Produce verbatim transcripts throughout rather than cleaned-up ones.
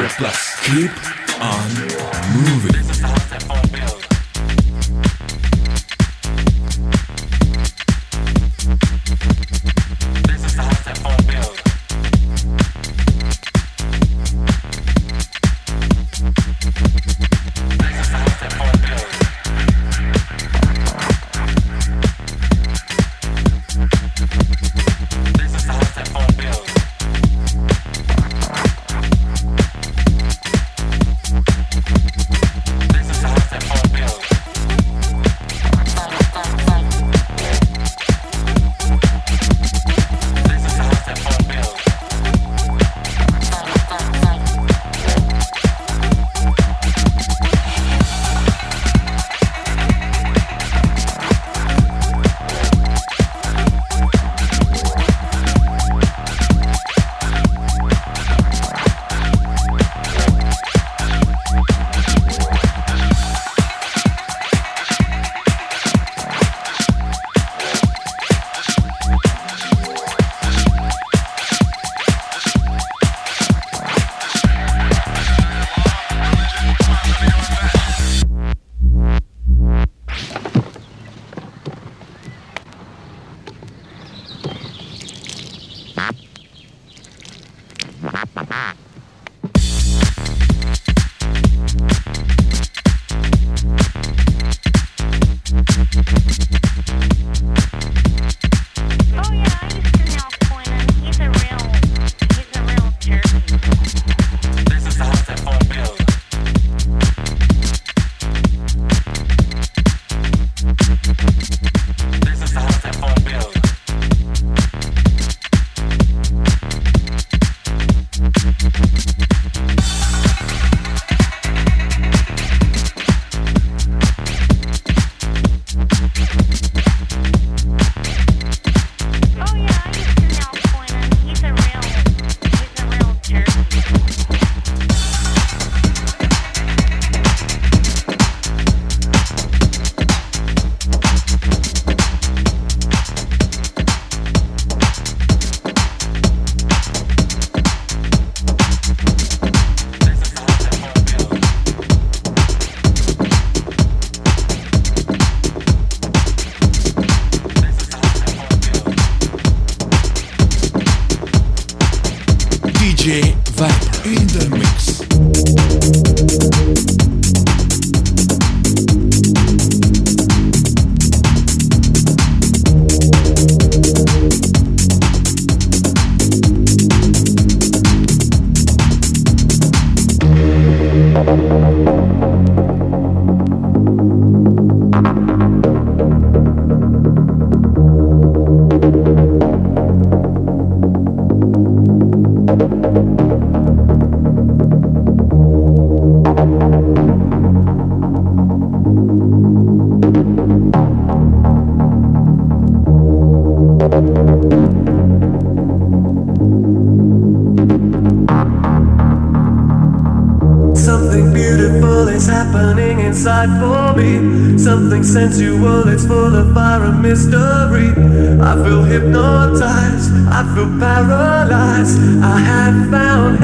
Stereo Plus. Keep on moving. Sensual, it's full of fire and mystery. I feel hypnotized, I feel paralyzed. I have found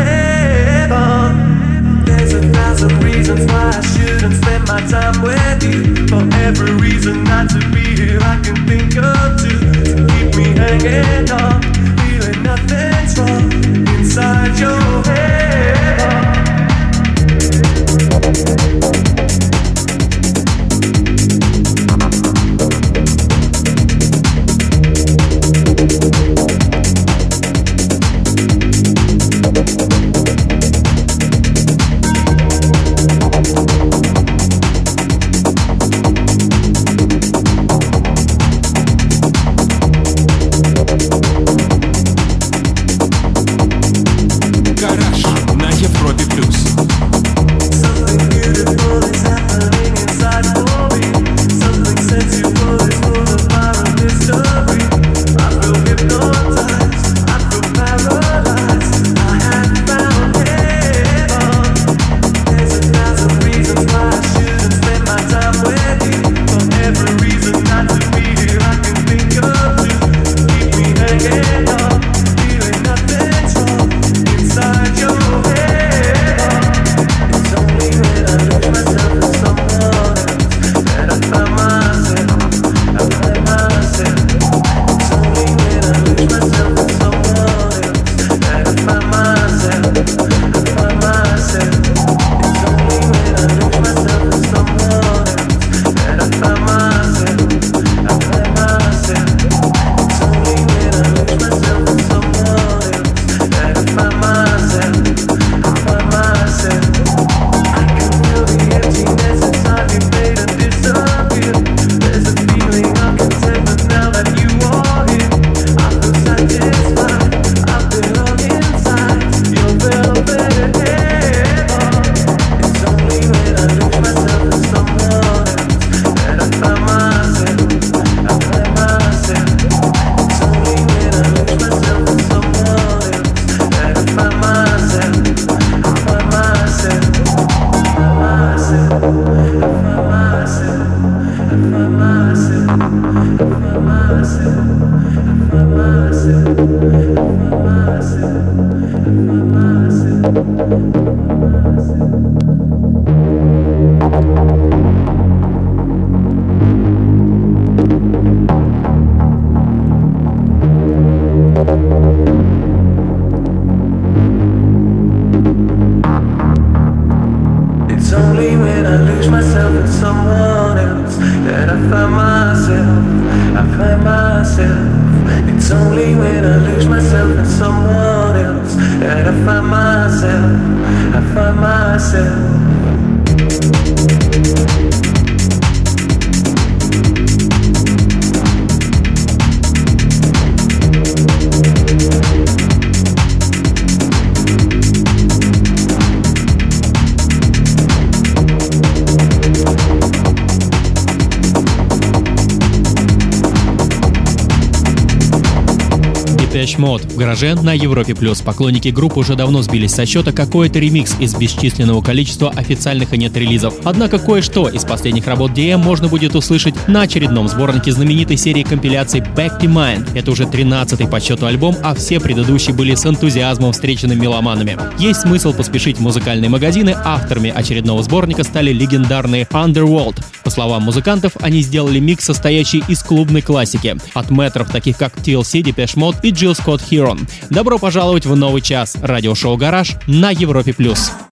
heaven. There's a thousand reasons why I shouldn't spend my time with you. For every reason not to be here, I can think of two to keep me hanging on, feeling nothing's wrong inside your head. only when I lose myself in someone else that I find myself, I find myself. It's only when I lose myself in someone else that I find myself, I find myself. Depeche Mode в гараже на Европе+. Поклонники группы уже давно сбились со счета, какой это ремикс из бесчисленного количества официальных и нет-релизов. Однако кое-что из последних работ ди эм можно будет услышать на очередном сборнике знаменитой серии компиляций Back to Mind. Это уже тринадцатый по счету альбом, а все предыдущие были с энтузиазмом встречены меломанами. Есть смысл поспешить в музыкальные магазины. Авторами очередного сборника стали легендарные Underworld. По словам музыкантов, они сделали микс, состоящий из клубной классики. От мэтров, таких как ти эл си, Depeche Mode и Jill Scott-Heron. Добро пожаловать в новый час радиошоу «Гараж» на Европе+.